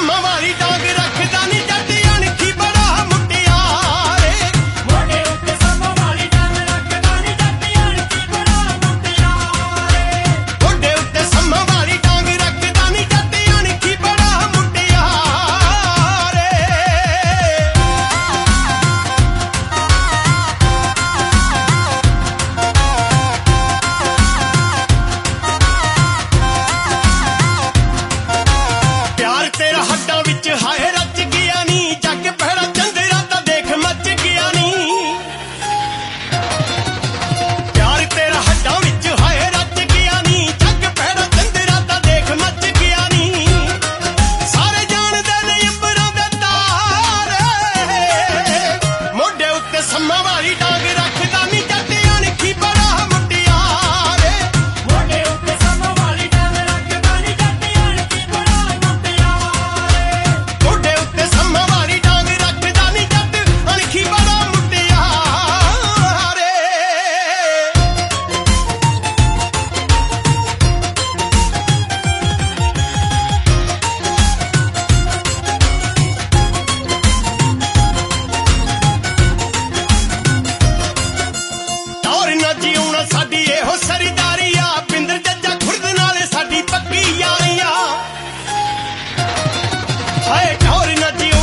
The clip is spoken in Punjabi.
ਸੰਮਾਂ ਵਾਲੀ ਡਾਂਗ ਰੱਖਦਾ ਨੀ ਜੱਟ ਅਣਖੀ ਬੜਾ ਮੁਟਿਆਰੇ। ਮੋਢੇ ਉੱਤੇ ਸੰਮਾਂ ਵਾਲੀ ਡਾਂਗ ਰੱਖਦਾ ਨੀ ਜੱਟ ਅਣਖੀ ਬੜਾ ਮੁਟਿਆਰੇ। ਮੋਢੇ ਉੱਤੇ ਸੰਮਾਂ ਵਾਲੀ ਡਾਂਗ ਰੱਖਦਾ ਨੀ ਜੱਟ ਅਣਖੀ ਬੜਾ ਮੁਟਿਆਰੇ। ਪਿਆਰ ਤੇਰਾ ਹੱਡਾਂ ਵਿੱਚ ਹਾਏ ਰਚ ਗਿਆ ਨੀ, ਜੱਗ ਪਹਿਰਾ ਚੰਦਰਾ ਤਾਂ ਦੇਖ ਮੱਚ ਗਿਆ ਨੀ। ਪਿਆਰ ਤੇਰਾ ਹੱਡਾਂ ਵਿੱਚ ਹਾਏ ਰਚ ਗਿਆ ਨੀ, ਜੱਗ ਪਹਿਰਾ ਚੰਦਰਾ ਤਾਂ ਦੇਖ ਮੱਚ ਗਿਆ ਨੀ। ਸਾਰੇ ਜਾਣਦੇ ਨੇ ਅੰਬਰਾਂ ਦੇ ਤਾਰੇ, ਮੋਢੇ ਉੱਤੇ ਸੰਮਾਂ ਵਾਲੀ ਡਾਂਗ ਰੱਖਦਾ ਨੀ ਜੱਟ ਅਣਖੀ ਬੜਾ ਮੁਟਿਆਰੇ। ਮੋਢੇ ਉੱਤੇ ਸੰਮਾਂ ਵਾਲੀ ਡਾਂਗ ਰੱਖਦਾ ਨੀ ਜੱਟ ਅਣਖੀ ਬੜਾ ਮੁਟਿਆਰੇ। ਮੋਢੇ ਉੱਤੇ ਸੰਮਾਂ ਵਾਲੀ ਡਾਂਗ ਰੱਖਦਾ ਨੀ ਜੱਟ ਅਣਖੀ ਬੜਾ ਮੁਟਿਆਰੇ। ਟੌਰ ਨਾ ਜਿਉਣਾ ਸਾਡੀ ਇਹੋ ਸਰਦਾਰੀ ਆ, ਪਿੰਦਰ ਜੱਜਾ ਖੁਰਦ ਨਾਲੇ ਸਾਡੀ ਪੱਕੀ ਯਾਰੀ ਆ। ਹਾਏ ਟੌਰ ਨਾ ਜਿਉਣਾ